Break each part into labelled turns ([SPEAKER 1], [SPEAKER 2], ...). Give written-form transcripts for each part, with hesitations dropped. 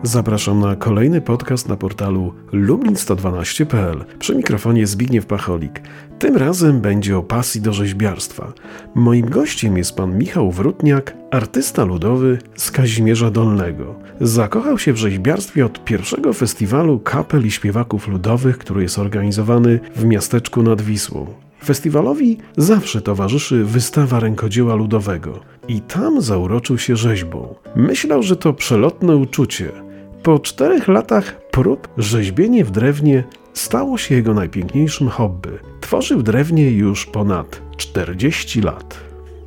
[SPEAKER 1] Zapraszam na kolejny podcast na portalu lublin112.pl. Przy mikrofonie Zbigniew Pacholik. Tym razem będzie o pasji do rzeźbiarstwa. Moim gościem jest pan Michał Wrutniak, artysta ludowy z Kazimierza Dolnego. Zakochał się w rzeźbiarstwie od pierwszego festiwalu kapel i śpiewaków ludowych, który jest organizowany w miasteczku nad Wisłą. Festiwalowi zawsze towarzyszy wystawa rękodzieła ludowego i tam zauroczył się rzeźbą. Myślał, że to przelotne uczucie. Po 4 latach prób rzeźbienie w drewnie stało się jego najpiękniejszym hobby. Tworzy w drewnie już ponad 40 lat.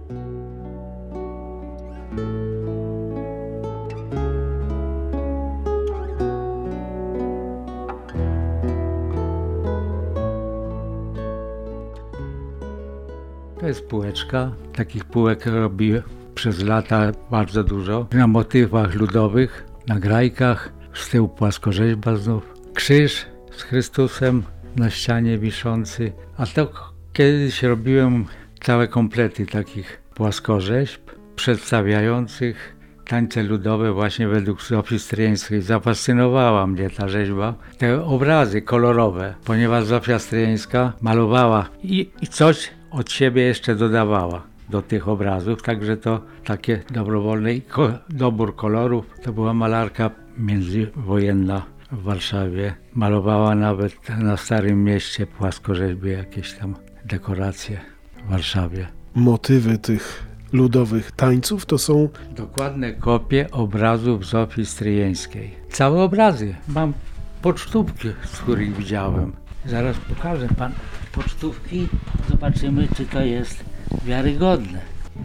[SPEAKER 2] To jest półeczka. Takich półek robię przez lata bardzo dużo. Na motywach ludowych, na grajkach, z tyłu płaskorzeźba znów. Krzyż z Chrystusem na ścianie wiszący. A to kiedyś robiłem całe komplety takich płaskorzeźb przedstawiających tańce ludowe właśnie według Zofii Stryjeńskiej. Zafascynowała mnie ta rzeźba. Te obrazy kolorowe, ponieważ Zofia Stryjeńska malowała i coś od siebie jeszcze dodawała do tych obrazów, także to takie dobrowolny dobór kolorów. To była malarka międzywojenna w Warszawie. Malowała nawet na Starym Mieście płaskorzeźby, jakieś tam dekoracje w Warszawie.
[SPEAKER 1] Motywy tych ludowych tańców to są
[SPEAKER 2] Dokładne kopie obrazów Zofii Stryjeńskiej. Całe obrazy. Mam pocztówki, z których widziałem. Zaraz pokażę pan pocztówki. Zobaczymy, czy to jest wiarygodne.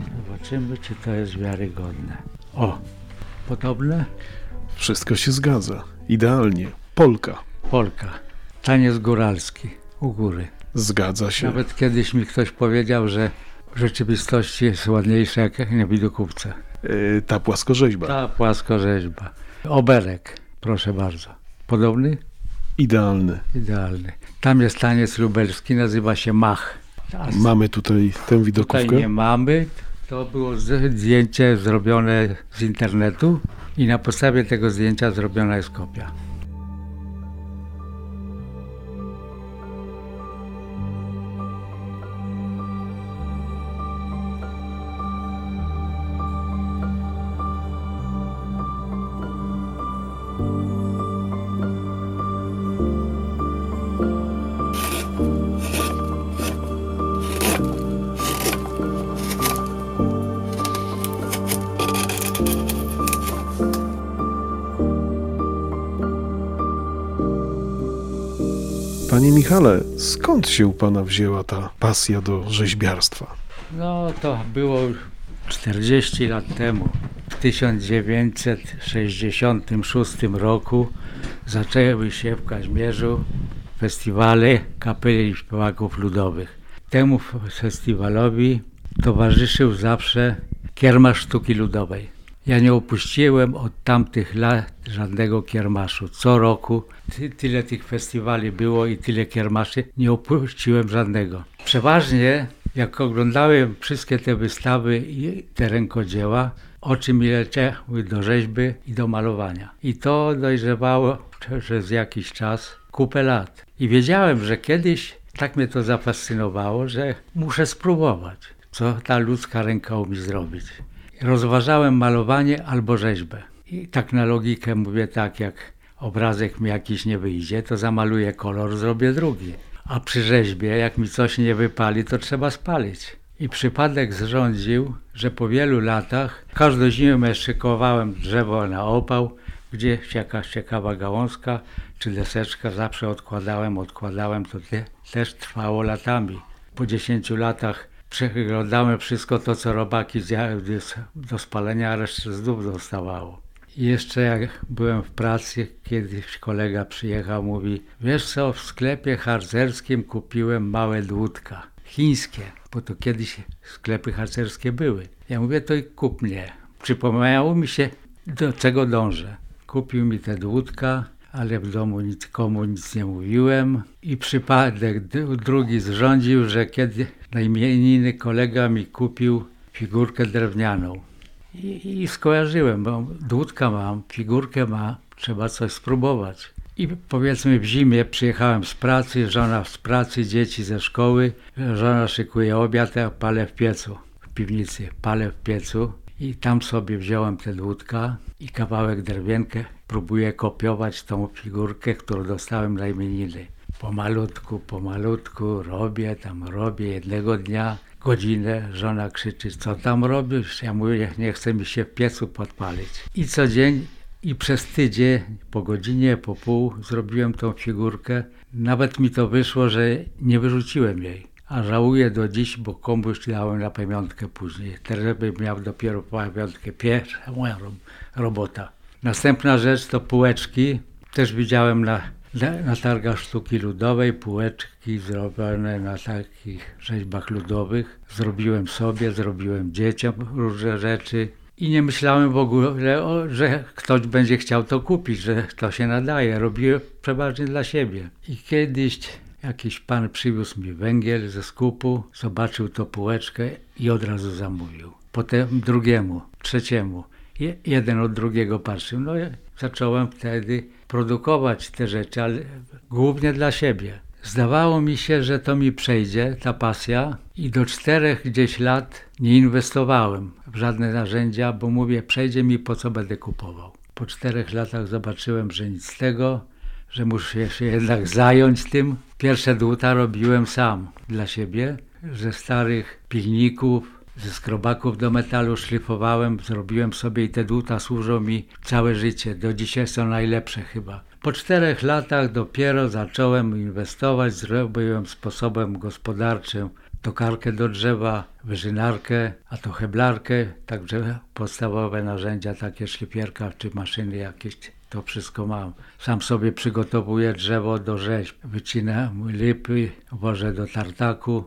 [SPEAKER 2] O, podobne?
[SPEAKER 1] Wszystko się zgadza. Idealnie. Polka.
[SPEAKER 2] Taniec góralski u góry.
[SPEAKER 1] Zgadza się.
[SPEAKER 2] Nawet kiedyś mi ktoś powiedział, że w rzeczywistości jest ładniejsza jak na widokówce.
[SPEAKER 1] Ta płaskorzeźba.
[SPEAKER 2] Ta płaskorzeźba. Oberek, proszę bardzo. Podobny?
[SPEAKER 1] Idealny.
[SPEAKER 2] Tam jest taniec lubelski, nazywa się Mach.
[SPEAKER 1] Mamy tutaj tę widokówkę.
[SPEAKER 2] Tutaj nie mamy. To było zdjęcie zrobione z internetu i na podstawie tego zdjęcia zrobiona jest kopia.
[SPEAKER 1] Panie Michale, skąd się u pana wzięła ta pasja do rzeźbiarstwa?
[SPEAKER 2] No to było 40 lat temu. W 1966 roku zaczęły się w Kazimierzu festiwale kapeli i śpiewaków ludowych. Temu festiwalowi towarzyszył zawsze kiermasz sztuki ludowej. Ja nie opuściłem od tamtych lat żadnego kiermaszu. Co roku tyle tych festiwali było i tyle kiermaszy, nie opuściłem żadnego. Przeważnie jak oglądałem wszystkie te wystawy i te rękodzieła, oczy mi leciały do rzeźby i do malowania. I to dojrzewało przez jakiś czas, kupę lat. I wiedziałem, że kiedyś tak mnie to zafascynowało, że muszę spróbować, co ta ludzka ręka umie zrobić. Rozważałem malowanie albo rzeźbę. I tak na logikę mówię tak, jak obrazek mi jakiś nie wyjdzie, to zamaluję kolor, zrobię drugi. A przy rzeźbie, jak mi coś nie wypali, to trzeba spalić. I przypadek zrządził, że po wielu latach każdą zimę szykowałem drzewo na opał, gdzieś jakaś ciekawa gałązka czy deseczka, zawsze odkładałem, to też trwało latami. Po 10 latach przeglądałem wszystko to, co robaki do spalenia, a resztę znów dostawało. I jeszcze jak byłem w pracy, kiedyś kolega przyjechał, mówi: wiesz co, w sklepie harcerskim kupiłem małe dłutka, chińskie, bo to kiedyś sklepy harcerskie były. Ja mówię, to i kup mnie. Przypomniało mi się, do czego dążę. Kupił mi te dłutka, ale w domu nikomu nic nie mówiłem i przypadek drugi zrządził, że kiedy na imieniny kolega mi kupił figurkę drewnianą. I skojarzyłem, bo dłutka mam, figurkę mam, trzeba coś spróbować. I powiedzmy w zimie przyjechałem z pracy, żona z pracy, dzieci ze szkoły, żona szykuje obiad, ja palę w piecu, w piwnicy, palę w piecu i tam sobie wziąłem te dłutka i kawałek drewienkę, próbuję kopiować tą figurkę, którą dostałem na imieniny. Pomalutku robię jednego dnia, godzinę, żona krzyczy, co tam robisz? Ja mówię, nie chce mi się w piecu podpalić. I co dzień, i przez tydzień, po godzinie, po pół zrobiłem tą figurkę. Nawet mi to wyszło, że nie wyrzuciłem jej. A żałuję do dziś, bo komuś dałem na pamiątkę później. Teraz bym miał dopiero pamiątkę. Pierwsza moja robota. Następna rzecz to półeczki. Też widziałem na targach sztuki ludowej, półeczki zrobione na takich rzeźbach ludowych. Zrobiłem sobie, zrobiłem dzieciom różne rzeczy i nie myślałem w ogóle, że ktoś będzie chciał to kupić, że to się nadaje. Robiłem przeważnie dla siebie. I kiedyś jakiś pan przywiózł mi węgiel ze skupu, zobaczył tą półeczkę i od razu zamówił. Potem drugiemu, trzeciemu. Jeden od drugiego patrzył. No i zacząłem wtedy produkować te rzeczy, ale głównie dla siebie. Zdawało mi się, że to mi przejdzie, ta pasja i do 4 gdzieś lat nie inwestowałem w żadne narzędzia, bo mówię, przejdzie mi, po co będę kupował. Po 4 latach zobaczyłem, że nic z tego, że muszę się jednak zająć tym. Pierwsze dłuta robiłem sam dla siebie, ze starych pilników, ze skrobaków do metalu szlifowałem, zrobiłem sobie i te dłuta służą mi całe życie. Do dzisiaj są najlepsze chyba. Po 4 latach dopiero zacząłem inwestować, zrobiłem sposobem gospodarczym tokarkę do drzewa, wyżynarkę, a to heblarkę, także podstawowe narzędzia, takie szlifierka czy maszyny jakieś, to wszystko mam. Sam sobie przygotowuję drzewo do rzeźb, wycinam lipy, wożę do tartaku,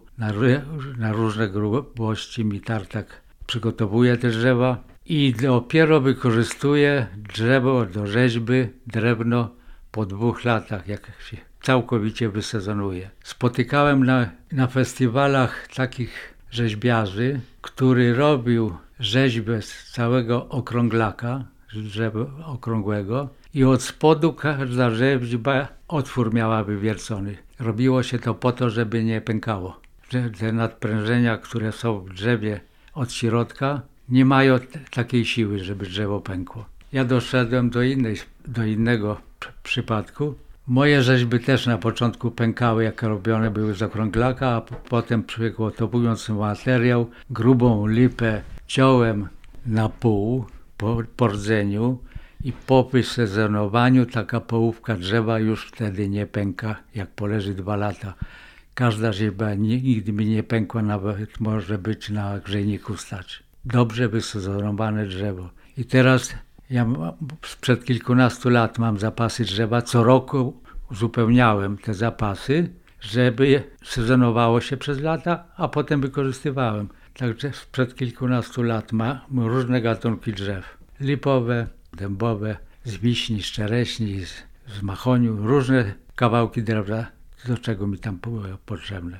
[SPEAKER 2] na różne grubości mi tartak przygotowuje te drzewa i dopiero wykorzystuję drzewo do rzeźby, drewno po 2 latach, jak się całkowicie wysezonuje. Spotykałem na festiwalach takich rzeźbiarzy, który robił rzeźbę z całego okrąglaka, drzewa okrągłego i od spodu każda rzeźba otwór miała wywiercony. Robiło się to po to, żeby nie pękało. Te nadprężenia, które są w drzewie od środka, nie mają takiej siły, żeby drzewo pękło. Ja doszedłem do innego przypadku. Moje rzeźby też na początku pękały, jak robione były z okrąglaka, a potem przygotowując materiał, grubą lipę ciąłem na pół po rdzeniu i po wysezonowaniu taka połówka drzewa już wtedy nie pęka, jak poleży 2 lata. Każda rzeźba nigdy mi nie pękła, nawet może być na grzejniku stać. Dobrze wysezonowane drzewo. I teraz ja sprzed kilkunastu lat mam zapasy drzewa. Co roku uzupełniałem te zapasy, żeby sezonowało się przez lata, a potem wykorzystywałem. Także sprzed kilkunastu lat mam różne gatunki drzew. Lipowe, dębowe, z wiśni, z czereśni, z mahoniu, różne kawałki drewna, do czego mi tam było potrzebne.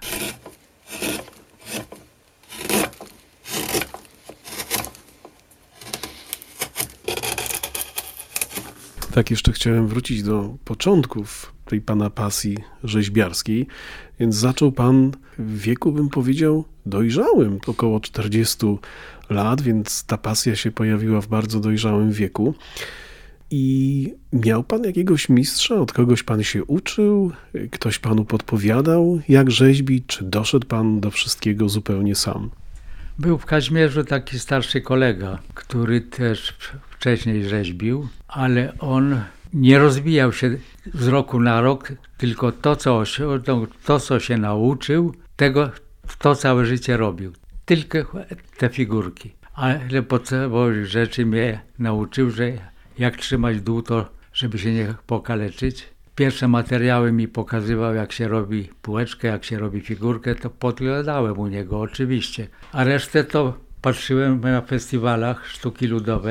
[SPEAKER 1] Tak, jeszcze chciałem wrócić do początków tej pana pasji rzeźbiarskiej, więc zaczął pan w wieku, bym powiedział, dojrzałym, około 40 lat, więc ta pasja się pojawiła w bardzo dojrzałym wieku. I miał pan jakiegoś mistrza, od kogoś pan się uczył, ktoś panu podpowiadał, jak rzeźbić, czy doszedł pan do wszystkiego zupełnie sam?
[SPEAKER 2] Był w Kazimierzu taki starszy kolega, który też wcześniej rzeźbił, ale on nie rozwijał się z roku na rok, tylko to, co się nauczył, to całe życie robił. Tylko te figurki. Ale podstawowych rzeczy mnie nauczył, że jak trzymać dłuto, żeby się nie pokaleczyć. Pierwsze materiały mi pokazywał, jak się robi półeczkę, jak się robi figurkę, to podglądałem u niego oczywiście. A resztę to patrzyłem na festiwalach sztuki ludowej w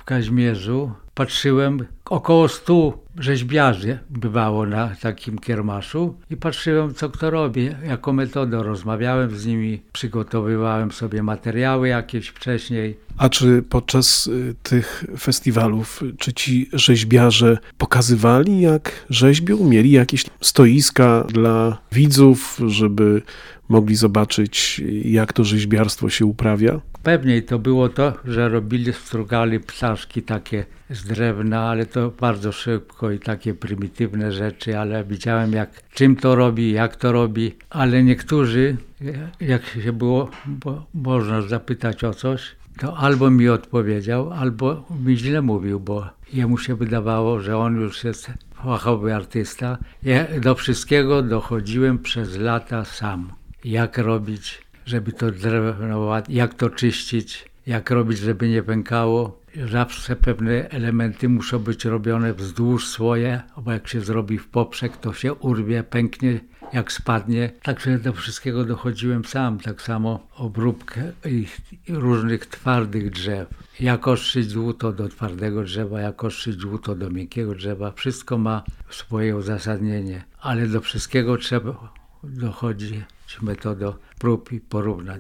[SPEAKER 2] Kazimierzu patrzyłem, około 100 rzeźbiarzy bywało na takim kiermaszu i patrzyłem, co kto robi, jaką metodę. Rozmawiałem z nimi, przygotowywałem sobie materiały jakieś wcześniej.
[SPEAKER 1] A czy podczas tych festiwalów, czy ci rzeźbiarze pokazywali, jak rzeźbią? Mieli jakieś stoiska dla widzów, żeby mogli zobaczyć, jak to rzeźbiarstwo się uprawia?
[SPEAKER 2] Pewniej to było to, że strugali ptaszki takie z drewna, ale to bardzo szybko i takie prymitywne rzeczy, ale widziałem czym to robi, jak to robi, ale niektórzy, jak się było, można zapytać o coś, to albo mi odpowiedział, albo mi źle mówił, bo jemu się wydawało, że on już jest fachowy artysta. Ja do wszystkiego dochodziłem przez lata sam. Jak robić, żeby to drewno, jak to czyścić, jak robić, żeby nie pękało. Zawsze pewne elementy muszą być robione wzdłuż swoje, bo jak się zrobi w poprzek, to się urwie, pęknie, jak spadnie. Także do wszystkiego dochodziłem sam. Tak samo obróbkę i różnych twardych drzew. Jak ostrzyć dłuto do twardego drzewa, jak ostrzyć dłuto do miękkiego drzewa. Wszystko ma swoje uzasadnienie, ale do wszystkiego trzeba dochodzić metodą prób i porównań.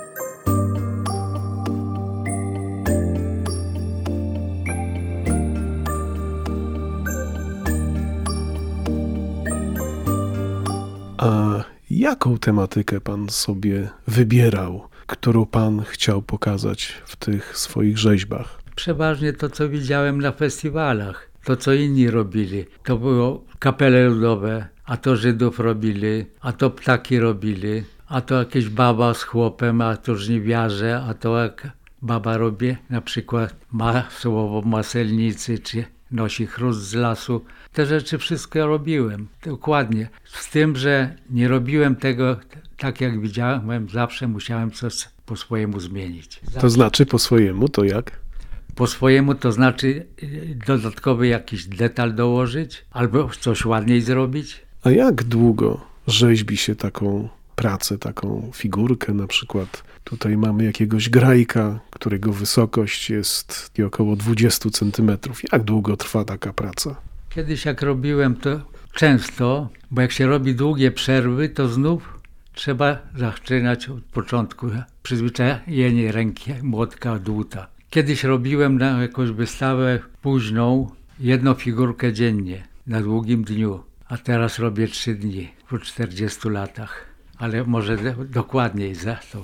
[SPEAKER 1] A jaką tematykę pan sobie wybierał, którą pan chciał pokazać w tych swoich rzeźbach?
[SPEAKER 2] Przeważnie to, co widziałem na festiwalach, to, co inni robili. To było kapele ludowe, a to Żydów robili, a to ptaki robili, a to jakieś baba z chłopem, a to żniwiarze, a to jak baba robi na przykład masło w maselnicy, czy nosi chrust z lasu. Te rzeczy wszystko robiłem, dokładnie. Z tym, że nie robiłem tego tak jak widziałem, zawsze musiałem coś po swojemu zmienić.
[SPEAKER 1] To znaczy po swojemu, to jak?
[SPEAKER 2] Po swojemu to znaczy dodatkowy jakiś detal dołożyć, albo coś ładniej zrobić.
[SPEAKER 1] A jak długo rzeźbi się taką pracę, taką figurkę na przykład? Tutaj mamy jakiegoś grajka, którego wysokość jest około 20 centymetrów. Jak długo trwa taka praca?
[SPEAKER 2] Kiedyś jak robiłem to często, bo jak się robi długie przerwy, to znów trzeba zaczynać od początku. Przyzwyczajenie ręki, młotka, dłuta. Kiedyś robiłem na jakąś wystawę późną jedną figurkę dziennie, na długim dniu, a teraz robię 3 dni po 40 latach, ale może dokładniej za to.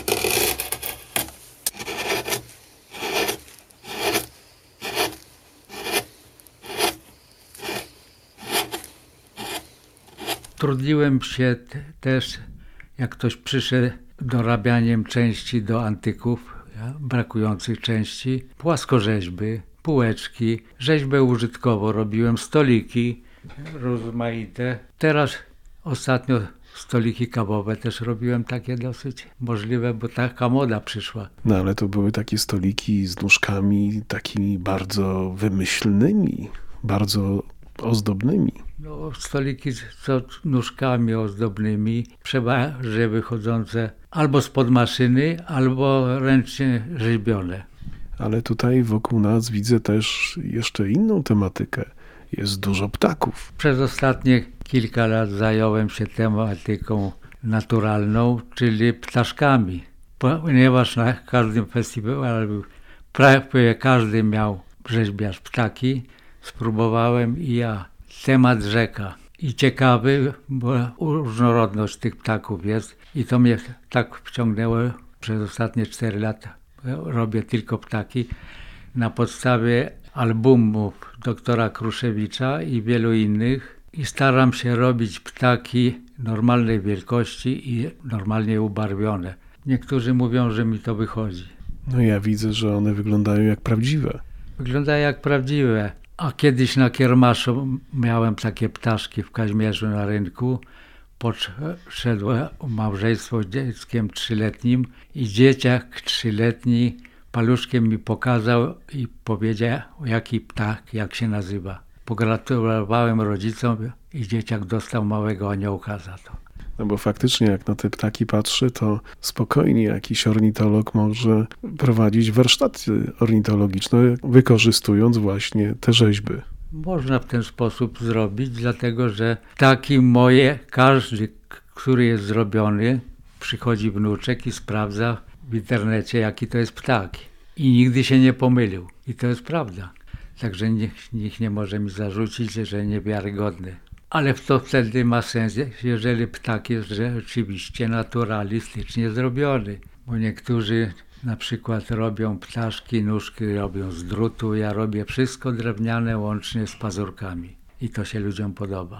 [SPEAKER 2] Trudniłem się też, jak ktoś przyszedł dorabianiem części do antyków, brakujących części, płaskorzeźby, półeczki, rzeźbę użytkowo robiłem, stoliki rozmaite. Teraz ostatnio stoliki kawowe też robiłem, takie dosyć możliwe, bo taka moda przyszła.
[SPEAKER 1] No ale to były takie stoliki z nóżkami takimi bardzo wymyślnymi, bardzo ozdobnymi.
[SPEAKER 2] No, stoliki z nóżkami ozdobnymi, przeważnie wychodzące albo spod maszyny, albo ręcznie rzeźbione.
[SPEAKER 1] Ale tutaj wokół nas widzę też jeszcze inną tematykę. Jest dużo ptaków.
[SPEAKER 2] Przez ostatnie kilka lat zająłem się tematyką naturalną, czyli ptaszkami. Ponieważ na każdym festiwalu prawie każdy miał rzeźbiarz ptaki, spróbowałem i ja. Temat rzeka. I ciekawy, bo różnorodność tych ptaków jest i to mnie tak wciągnęło przez ostatnie 4 lata. Robię tylko ptaki na podstawie albumów doktora Kruszewicza i wielu innych i staram się robić ptaki normalnej wielkości i normalnie ubarwione. Niektórzy mówią, że mi to wychodzi.
[SPEAKER 1] No ja widzę, że one wyglądają jak prawdziwe.
[SPEAKER 2] Wyglądają jak prawdziwe. A kiedyś na kiermaszu miałem takie ptaszki w Kazimierzu na rynku. Podszedłem małżeństwo z dzieckiem 3-letnim i dzieciak 3-letni paluszkiem mi pokazał i powiedział, jaki ptak, jak się nazywa. Pogratulowałem rodzicom i dzieciak dostał małego aniołka za to.
[SPEAKER 1] No bo faktycznie jak na te ptaki patrzy, to spokojnie jakiś ornitolog może prowadzić warsztaty ornitologiczne, wykorzystując właśnie te rzeźby.
[SPEAKER 2] Można w ten sposób zrobić, dlatego że ptaki moje, każdy, który jest zrobiony, przychodzi wnuczek i sprawdza w internecie, jaki to jest ptak. I nigdy się nie pomylił. I to jest prawda. Także nikt nie może mi zarzucić, że niewiarygodny. Ale to wtedy ma sens, jeżeli ptak jest rzeczywiście naturalistycznie zrobiony. Bo niektórzy na przykład robią ptaszki, nóżki robią z drutu, ja robię wszystko drewniane łącznie z pazurkami. I to się ludziom podoba.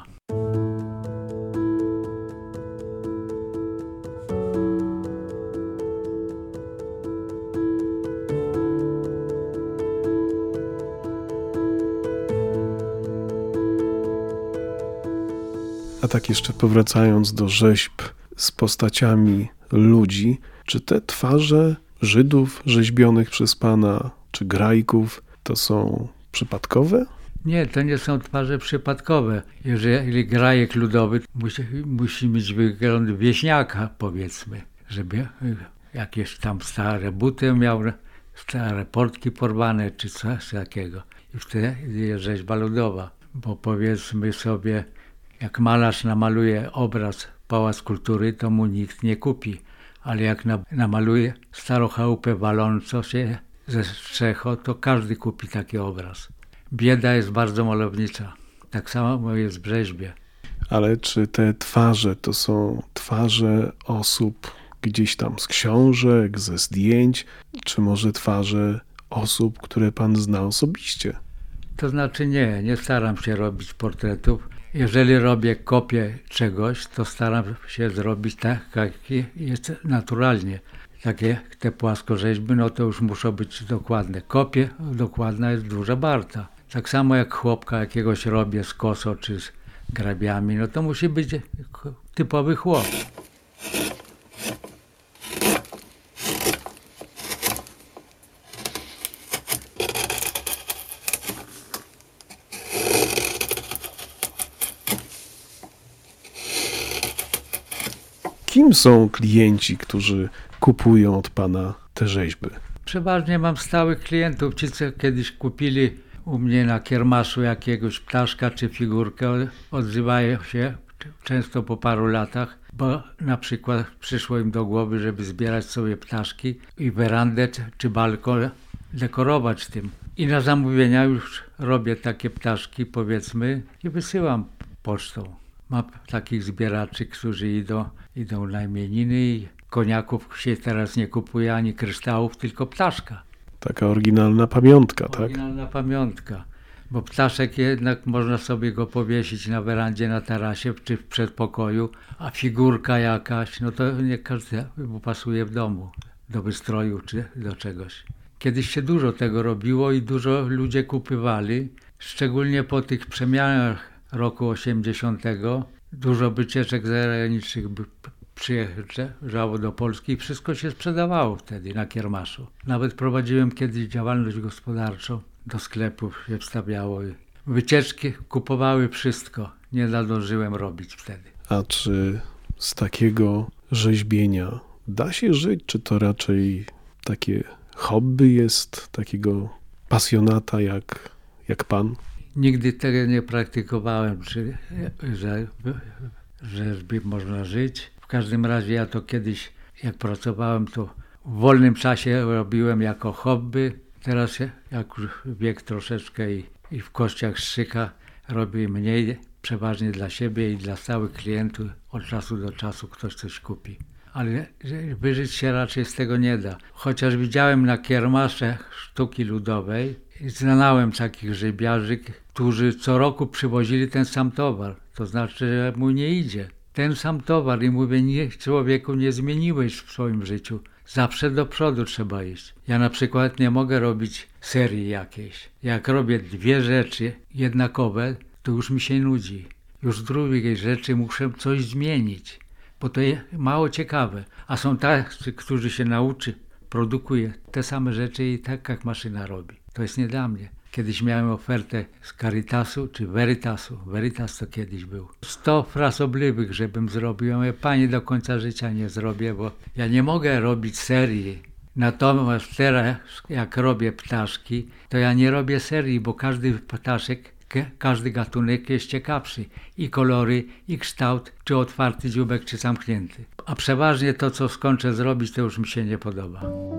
[SPEAKER 1] A tak jeszcze powracając do rzeźb z postaciami ludzi, czy te twarze Żydów rzeźbionych przez pana, czy grajków, to są przypadkowe?
[SPEAKER 2] Nie, to nie są twarze przypadkowe. Jeżeli grajek ludowy musi mieć wygląd wieśniaka, powiedzmy, żeby jakieś tam stare buty miał, stare portki porwane, czy coś takiego. I wtedy jest rzeźba ludowa, bo powiedzmy sobie, jak malarz namaluje obraz Pałac Kultury, to mu nikt nie kupi. Ale jak namaluje starą chałupę walącą się ze strzecho, to każdy kupi taki obraz. Bieda jest bardzo malownicza. Tak samo jest w rzeźbie.
[SPEAKER 1] Ale czy te twarze to są twarze osób gdzieś tam z książek, ze zdjęć, czy może twarze osób, które pan zna osobiście?
[SPEAKER 2] To znaczy nie staram się robić portretów. Jeżeli robię kopię czegoś, to staram się zrobić tak, jak jest naturalnie. Takie te płaskorzeźby, no to już muszą być dokładne. Kopie dokładna jest duża warta. Tak samo jak chłopka jakiegoś robię z koso czy z grabiami, no to musi być typowy chłop.
[SPEAKER 1] Kim są klienci, którzy kupują od pana te rzeźby?
[SPEAKER 2] Przeważnie mam stałych klientów. Ci, co kiedyś kupili u mnie na kiermaszu jakiegoś ptaszka czy figurkę, odzywają się często po paru latach, bo na przykład przyszło im do głowy, żeby zbierać sobie ptaszki i werandę czy balkon dekorować tym. I na zamówienia już robię takie ptaszki, powiedzmy, i wysyłam pocztą. Mam takich zbieraczy, którzy idą na imieniny i koniaków się teraz nie kupuje ani kryształów, tylko ptaszka.
[SPEAKER 1] Taka oryginalna pamiątka, tak?
[SPEAKER 2] Oryginalna pamiątka, bo ptaszek jednak można sobie go powiesić na werandzie, na tarasie czy w przedpokoju, a figurka jakaś, no to nie każdy pasuje w domu, do wystroju czy do czegoś. Kiedyś się dużo tego robiło i dużo ludzie kupywali, szczególnie po tych przemianach roku 80. Dużo wycieczek zagranicznych przyjeżdżało do Polski i wszystko się sprzedawało wtedy na kiermaszu. Nawet prowadziłem kiedyś działalność gospodarczą, do sklepów się wstawiało. Wycieczki kupowały wszystko, nie nadążyłem robić wtedy.
[SPEAKER 1] A czy z takiego rzeźbienia da się żyć, czy to raczej takie hobby jest, takiego pasjonata jak pan?
[SPEAKER 2] Nigdy tego nie praktykowałem, że rzeźby można żyć. W każdym razie ja to kiedyś, jak pracowałem, to w wolnym czasie robiłem jako hobby. Teraz jak już wiek troszeczkę i w kościach strzyka robię mniej, przeważnie dla siebie i dla stałych klientów. Od czasu do czasu ktoś coś kupi. Ale wyżyć się raczej z tego nie da. Chociaż widziałem na kiermaszach sztuki ludowej i znałem takich rzeźbiarzy, którzy co roku przywozili ten sam towar. To znaczy, że mu nie idzie. Ten sam towar i mówię, nie, człowieku, nie zmieniłeś w swoim życiu. Zawsze do przodu trzeba iść. Ja na przykład nie mogę robić serii jakiejś. Jak robię dwie rzeczy jednakowe, to już mi się nudzi. Już drugiej rzeczy muszę coś zmienić, bo to jest mało ciekawe. A są tacy, którzy się nauczy, produkuje te same rzeczy i tak jak maszyna robi. To jest nie dla mnie. Kiedyś miałem ofertę z Caritasu czy Veritasu. Veritas to kiedyś był. 100 frasobliwych, żebym zrobił. Ja mówię, pani, do końca życia nie zrobię, bo ja nie mogę robić serii. Natomiast teraz, jak robię ptaszki, to ja nie robię serii, bo każdy ptaszek, każdy gatunek jest ciekawszy. I kolory, i kształt, czy otwarty dzióbek, czy zamknięty. A przeważnie to, co skończę zrobić, to już mi się nie podoba.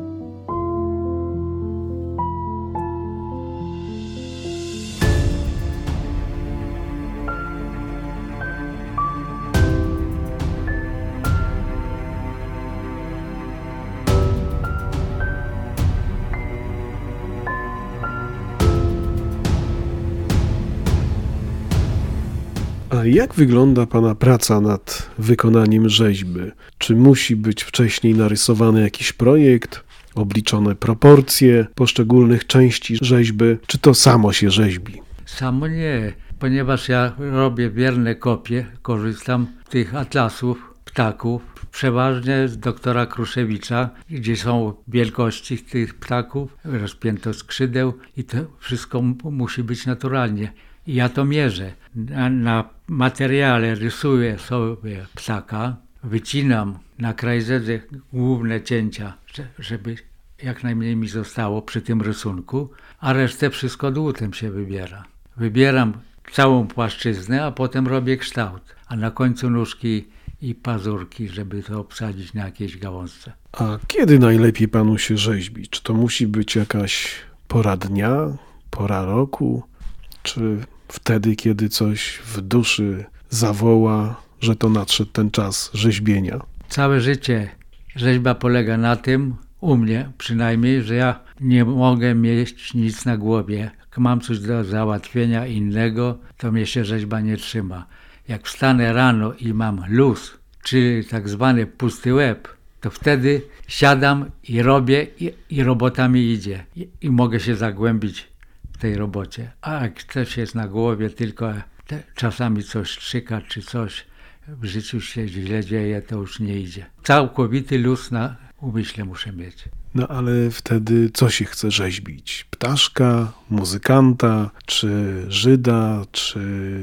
[SPEAKER 1] A jak wygląda pana praca nad wykonaniem rzeźby? Czy musi być wcześniej narysowany jakiś projekt, obliczone proporcje poszczególnych części rzeźby, czy to samo się rzeźbi?
[SPEAKER 2] Samo nie, ponieważ ja robię wierne kopie, korzystam z tych atlasów ptaków, przeważnie z doktora Kruszewicza, gdzie są wielkości tych ptaków, rozpiętość skrzydeł i to wszystko musi być naturalnie. I ja to mierzę. Na materiale rysuję sobie ptaka, wycinam na krajzedzie główne cięcia, żeby jak najmniej mi zostało przy tym rysunku, a resztę wszystko dłutem się wybiera. Wybieram całą płaszczyznę, a potem robię kształt, a na końcu nóżki i pazurki, żeby to obsadzić na jakiejś gałązce.
[SPEAKER 1] A kiedy najlepiej panu się rzeźbi? Czy to musi być jakaś pora dnia, pora roku, czy wtedy, kiedy coś w duszy zawoła, że to nadszedł ten czas rzeźbienia?
[SPEAKER 2] Całe życie rzeźba polega na tym, u mnie przynajmniej, że ja nie mogę mieć nic na głowie. Jak mam coś do załatwienia innego, to mnie się rzeźba nie trzyma. Jak wstanę rano i mam luz, czy tak zwany pusty łeb, to wtedy siadam i robię i robota mi idzie. I mogę się zagłębić w tej robocie. A jak coś jest na głowie, tylko czasami coś strzyka, czy coś w życiu się źle dzieje, to już nie idzie. Całkowity luz na umyśle muszę mieć.
[SPEAKER 1] No ale wtedy co się chce rzeźbić? Ptaszka, muzykanta, czy Żyda, czy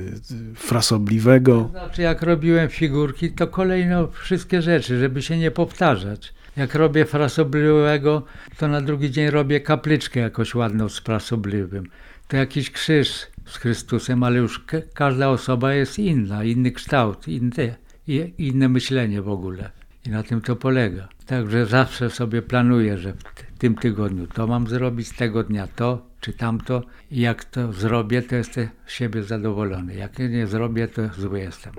[SPEAKER 1] frasobliwego?
[SPEAKER 2] Znaczy jak robiłem figurki, to kolejno wszystkie rzeczy, żeby się nie powtarzać. Jak robię frasobliwego, to na drugi dzień robię kapliczkę jakoś ładną z frasobliwym. To jakiś krzyż z Chrystusem, ale już każda osoba jest inna, inny kształt, inne myślenie w ogóle. I na tym to polega. Także zawsze sobie planuję, że w tym tygodniu to mam zrobić, tego dnia to czy tamto. I jak to zrobię, to jestem z siebie zadowolony. Jak nie zrobię, to zły jestem.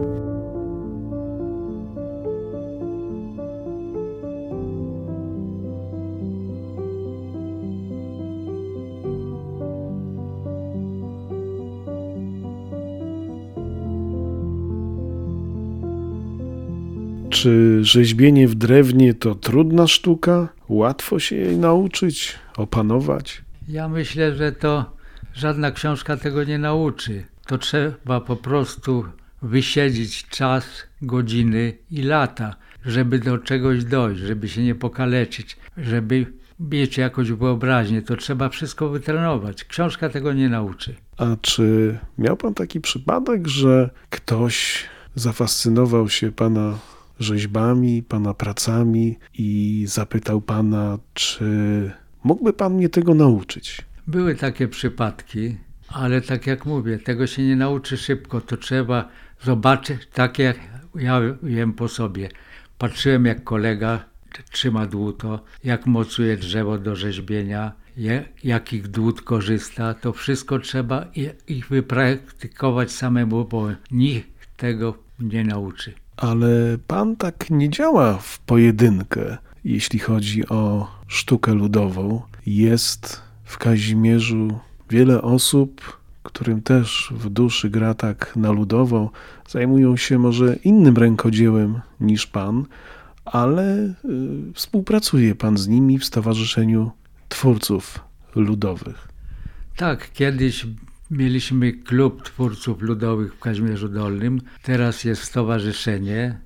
[SPEAKER 1] Czy rzeźbienie w drewnie to trudna sztuka? Łatwo się jej nauczyć, opanować?
[SPEAKER 2] Ja myślę, że to żadna książka tego nie nauczy. To trzeba po prostu wysiedzieć czas, godziny i lata, żeby do czegoś dojść, żeby się nie pokaleczyć, żeby mieć jakąś wyobraźnię. To trzeba wszystko wytrenować. Książka tego nie nauczy.
[SPEAKER 1] A czy miał pan taki przypadek, że ktoś zafascynował się pana rzeźbami, pana pracami i zapytał pana, czy mógłby pan mnie tego nauczyć?
[SPEAKER 2] Były takie przypadki, ale tak jak mówię, tego się nie nauczy szybko. To trzeba zobaczyć, tak jak ja wiem po sobie. Patrzyłem, jak kolega trzyma dłuto, jak mocuje drzewo do rzeźbienia, jakich dłut korzysta. To wszystko trzeba ich wypraktykować samemu, bo nikt tego nie nauczy.
[SPEAKER 1] Ale pan tak nie działa w pojedynkę, jeśli chodzi o sztukę ludową. Jest w Kazimierzu wiele osób, którym też w duszy gra tak na ludowo, zajmują się może innym rękodziełem niż pan, ale współpracuje pan z nimi w Stowarzyszeniu Twórców Ludowych.
[SPEAKER 2] Tak, kiedyś mieliśmy klub twórców ludowych w Kazimierzu Dolnym. Teraz jest stowarzyszenie.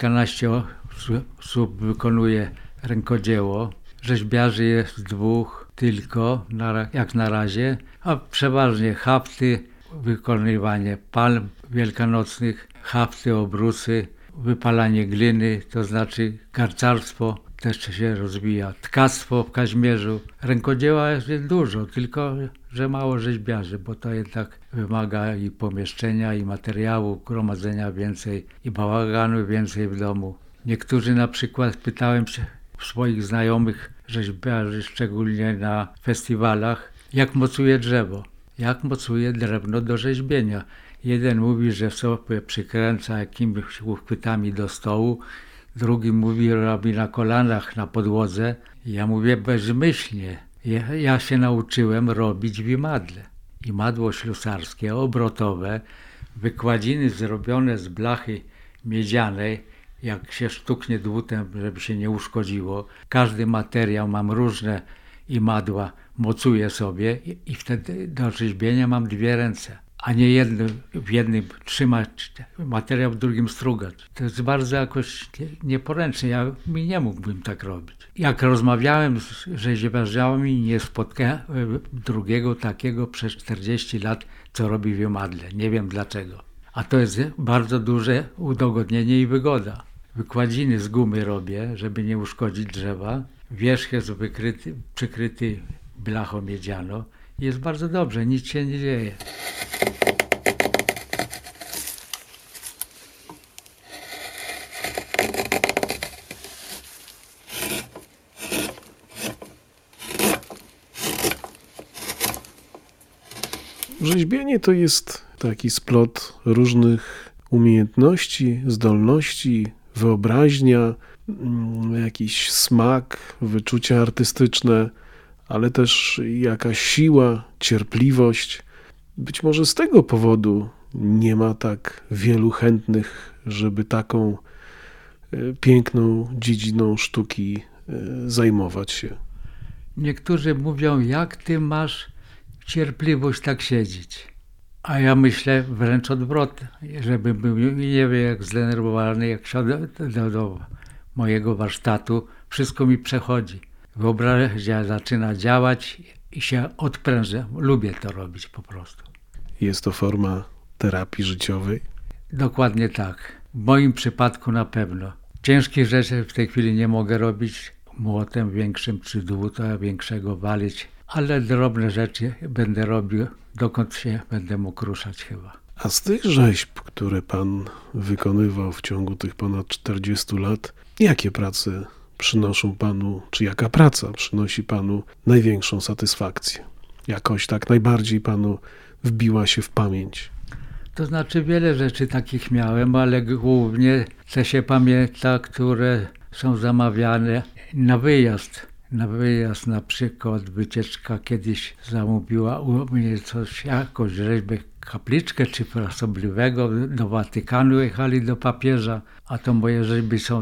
[SPEAKER 2] Kilkanaście osób wykonuje rękodzieło. Rzeźbiarzy jest 2. tylko, jak na razie, a przeważnie hafty, wykonywanie palm wielkanocnych, hafty, obrusy, wypalanie gliny, to znaczy garcarstwo też się rozwija, tkactwo w Kazimierzu. Rękodzieła jest dużo, tylko że mało rzeźbiarzy, bo to jednak wymaga i pomieszczenia, i materiału, gromadzenia więcej, i bałaganu więcej w domu. Niektórzy na przykład, pytałem się swoich znajomych rzeźbiarzy, szczególnie na festiwalach, jak mocuje drzewo, jak mocuje drewno do rzeźbienia. Jeden mówi, że sobie przykręca jakimiś uchwytami do stołu, drugi mówi, robi na kolanach na podłodze. Ja mówię bezmyślnie. Ja się nauczyłem robić w imadle. Imadło ślusarskie, obrotowe, wykładziny zrobione z blachy miedzianej, jak się sztuknie dłutem, żeby się nie uszkodziło. Każdy materiał, mam różne imadła, mocuję sobie i wtedy do rzeźbienia mam dwie ręce, a nie w jednym trzymać materiał, w drugim strugać. To jest bardzo jakoś nieporęczne. Mi nie mógłbym tak robić. Jak rozmawiałem z rzeźbiarzami, nie spotkałem drugiego takiego przez 40 lat, co robi w imadle. Nie wiem dlaczego. A to jest bardzo duże udogodnienie i wygoda. Wykładziny z gumy robię, żeby nie uszkodzić drzewa. Wierzch jest przykryty blachą miedzianą. Jest bardzo dobrze, nic się nie dzieje.
[SPEAKER 1] Rzeźbienie to jest taki splot różnych umiejętności, zdolności, wyobraźnia, jakiś smak, wyczucia artystyczne, ale też jakaś siła, cierpliwość. Być może z tego powodu nie ma tak wielu chętnych, żeby taką piękną dziedziną sztuki zajmować się.
[SPEAKER 2] Niektórzy mówią, jak ty masz cierpliwość tak siedzieć. A ja myślę wręcz odwrotnie, żeby był, nie wiem, jak zdenerwowany, jak siądę do mojego warsztatu, wszystko mi przechodzi. Wyobraźnia zaczyna działać i się odprężę. Lubię to robić po prostu.
[SPEAKER 1] Jest to forma terapii życiowej?
[SPEAKER 2] Dokładnie tak. W moim przypadku na pewno. Ciężkich rzeczy w tej chwili nie mogę robić młotem większym czy dłuta większego walić, ale drobne rzeczy będę robił, dokąd się będę mógł ruszać chyba.
[SPEAKER 1] A z tych rzeźb, które pan wykonywał w ciągu tych ponad 40 lat, jakie prace przynoszą panu, czy jaka praca przynosi panu największą satysfakcję? Jakoś tak najbardziej panu wbiła się w pamięć?
[SPEAKER 2] To znaczy wiele rzeczy takich miałem, ale głównie te się pamięta, które są zamawiane na wyjazd. Na wyjazd na przykład wycieczka kiedyś zamówiła u mnie coś, jakąś rzeźbę, kapliczkę czy frasobliwego. Do Watykanu jechali do papieża, a to moje rzeźby są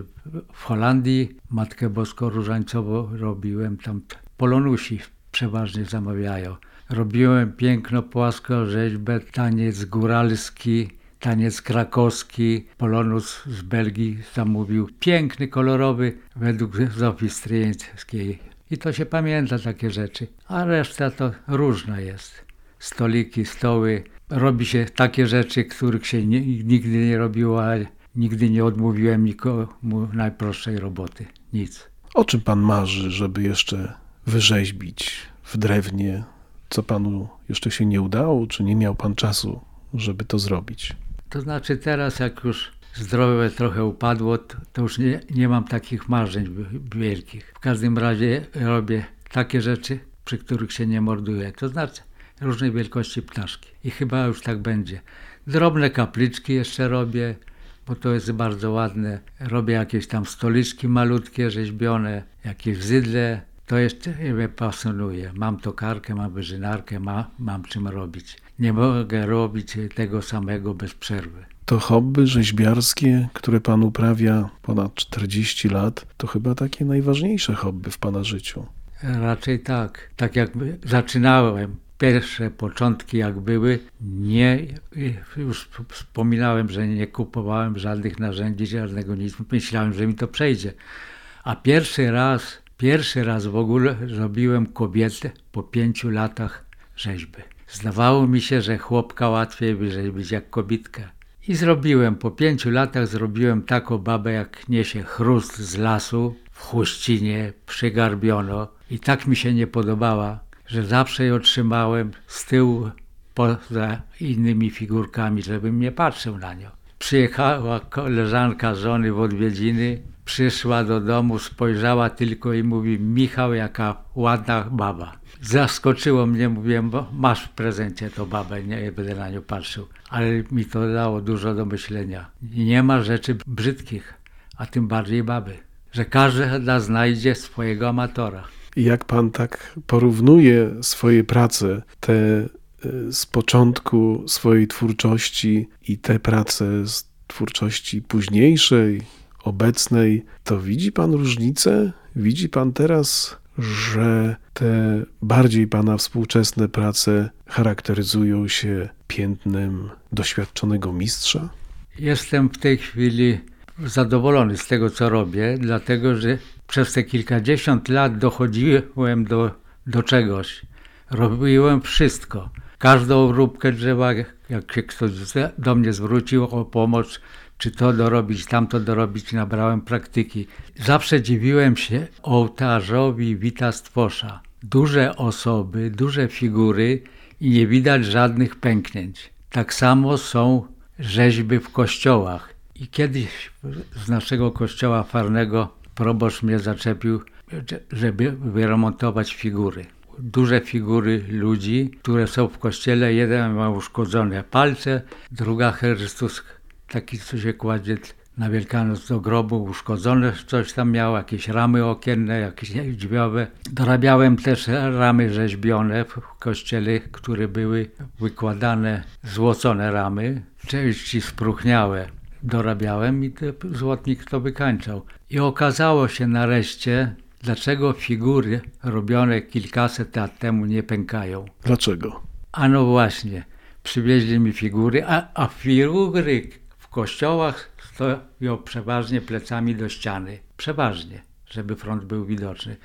[SPEAKER 2] w Holandii. Matkę Boską Różańcową robiłem tam. Polonusi przeważnie zamawiają. Robiłem piękno płaską rzeźbę, taniec góralski, taniec krakowski, polonus z Belgii zamówił. Piękny, kolorowy, według Zofii Stryjeńskiej. I to się pamięta takie rzeczy. A reszta to różna jest. Stoliki, stoły. Robi się takie rzeczy, których się nigdy nie robiło, ale nigdy nie odmówiłem nikomu najprostszej roboty. Nic.
[SPEAKER 1] O czym pan marzy, żeby jeszcze wyrzeźbić w drewnie? Co panu jeszcze się nie udało, czy nie miał pan czasu, żeby to zrobić?
[SPEAKER 2] To znaczy teraz, jak już zdrowie trochę upadło, to już nie mam takich marzeń wielkich. W każdym razie robię takie rzeczy, przy których się nie morduję. To znaczy różnej wielkości ptaszki. I chyba już tak będzie. Drobne kapliczki jeszcze robię, bo to jest bardzo ładne. Robię jakieś tam stoliczki malutkie, rzeźbione, jakieś zydle. To jeszcze mnie pasjonuje. Mam tokarkę, mam wyżynarkę, mam czym robić. Nie mogę robić tego samego bez przerwy.
[SPEAKER 1] To hobby rzeźbiarskie, które pan uprawia ponad 40 lat, to chyba takie najważniejsze hobby w pana życiu.
[SPEAKER 2] Raczej tak. Tak jak zaczynałem, pierwsze początki jak były, już wspominałem, że nie kupowałem żadnych narzędzi, żadnego nic. Myślałem, że mi to przejdzie. A pierwszy raz Pierwszy raz w ogóle zrobiłem kobietę po 5 latach rzeźby. Zdawało mi się, że chłopka łatwiej wyrzeźbić jak kobitkę. I zrobiłem, po 5 latach zrobiłem taką babę, jak niesie chrust z lasu, w chuścinie, przygarbiono. I tak mi się nie podobała, że zawsze ją trzymałem z tyłu poza innymi figurkami, żebym nie patrzył na nią. Przyjechała koleżanka żony w odwiedziny, przyszła do domu, spojrzała tylko i mówi: Michał, jaka ładna baba. Zaskoczyło mnie, mówiłem: masz w prezencie tą babę, nie będę na nią patrzył. Ale mi to dało dużo do myślenia. Nie ma rzeczy brzydkich, a tym bardziej baby. Że każda znajdzie swojego amatora.
[SPEAKER 1] Jak pan tak porównuje swoje prace, te z początku swojej twórczości i te prace z twórczości późniejszej, obecnej, to widzi pan różnicę? Widzi pan teraz, że te bardziej pana współczesne prace charakteryzują się piętnem doświadczonego mistrza?
[SPEAKER 2] Jestem w tej chwili zadowolony z tego, co robię, dlatego że przez te kilkadziesiąt lat dochodziłem do czegoś. Robiłem wszystko. Każdą róbkę drzewa, jak się ktoś do mnie zwrócił o pomoc, czy to dorobić, tamto dorobić, nabrałem praktyki. Zawsze dziwiłem się ołtarzowi Wita Stwosza. Duże osoby, duże figury i nie widać żadnych pęknięć. Tak samo są rzeźby w kościołach. I kiedyś z naszego kościoła farnego proboszcz mnie zaczepił, żeby wyremontować figury. Duże figury ludzi, które są w kościele. Jeden ma uszkodzone palce, druga Chrystus, taki co się kładzie na Wielkanoc do grobu, uszkodzone coś tam miał, jakieś ramy okienne, jakieś drzwiowe. Dorabiałem też ramy rzeźbione w kościele, które były wykładane, złocone ramy, części spróchniałe. Dorabiałem i złotnik to wykańczał. I okazało się nareszcie, dlaczego figury robione kilkaset lat temu nie pękają.
[SPEAKER 1] Dlaczego?
[SPEAKER 2] Ano właśnie, przywieźli mi figury, a figury w kościołach stoją przeważnie plecami do ściany. Przeważnie, żeby front był widoczny.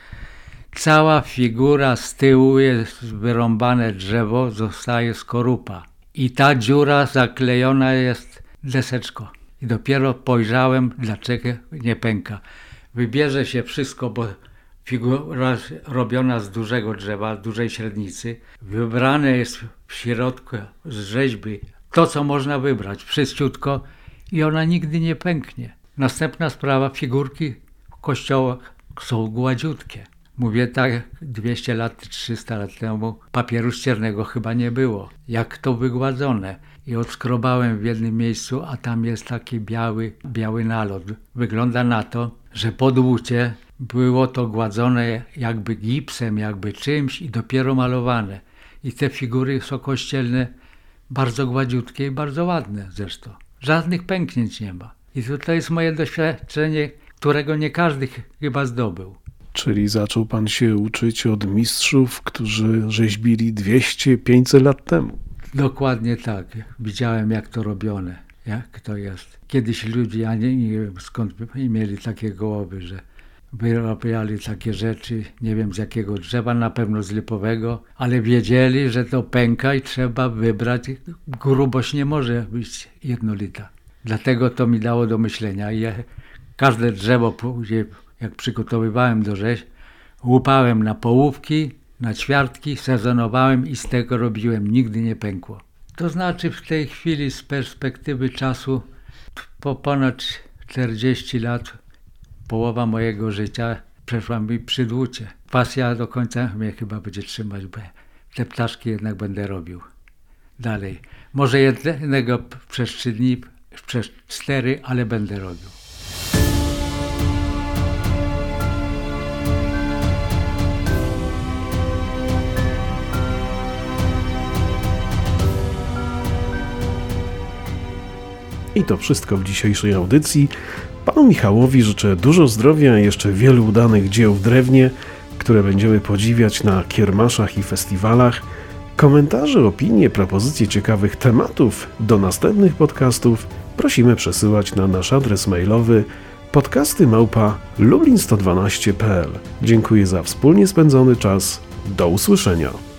[SPEAKER 2] Cała figura z tyłu jest wyrąbane drzewo, zostaje skorupa. I ta dziura zaklejona jest deseczką. I dopiero pojrzałem, dlaczego nie pęka. Wybierze się wszystko, bo figura robiona z dużego drzewa, z dużej średnicy. Wybrane jest w środku z rzeźby to, co można wybrać, wszyściutko i ona nigdy nie pęknie. Następna sprawa, figurki w kościołach są gładziutkie. Mówię tak, 200 lat, 300 lat temu papieru ściernego chyba nie było. Jak to wygładzone. I odskrobałem w jednym miejscu, a tam jest taki biały nalot. Wygląda na to, że po dłucie było to gładzone jakby gipsem, jakby czymś i dopiero malowane. I te figury są kościelne bardzo gładziutkie i bardzo ładne zresztą. Żadnych pęknięć nie ma. I to jest moje doświadczenie, którego nie każdy chyba zdobył.
[SPEAKER 1] Czyli zaczął pan się uczyć od mistrzów, którzy rzeźbili 200-500 lat temu.
[SPEAKER 2] Dokładnie tak. Widziałem, jak to robione, jak to jest. Kiedyś ludzie, ja nie wiem skąd mieli takie głowy, że wyrabiali takie rzeczy, nie wiem z jakiego drzewa, na pewno z lipowego, ale wiedzieli, że to pęka i trzeba wybrać. Grubość nie może być jednolita. Dlatego to mi dało do myślenia. Ja każde drzewo później, jak przygotowywałem do rzeźb, łupałem na połówki, na ćwiartki, sezonowałem i z tego robiłem. Nigdy nie pękło. To znaczy w tej chwili z perspektywy czasu po ponad 40 lat połowa mojego życia przeszła mi przy dłucie. Pasja do końca mnie chyba będzie trzymać, bo te ptaszki jednak będę robił dalej. Może jednego przez 3 dni, przez 4, ale będę robił.
[SPEAKER 1] I to wszystko w dzisiejszej audycji. Panu Michałowi życzę dużo zdrowia i jeszcze wielu udanych dzieł w drewnie, które będziemy podziwiać na kiermaszach i festiwalach. Komentarze, opinie, propozycje ciekawych tematów do następnych podcastów prosimy przesyłać na nasz adres mailowy podcasty@lublin112.pl. Dziękuję za wspólnie spędzony czas. Do usłyszenia.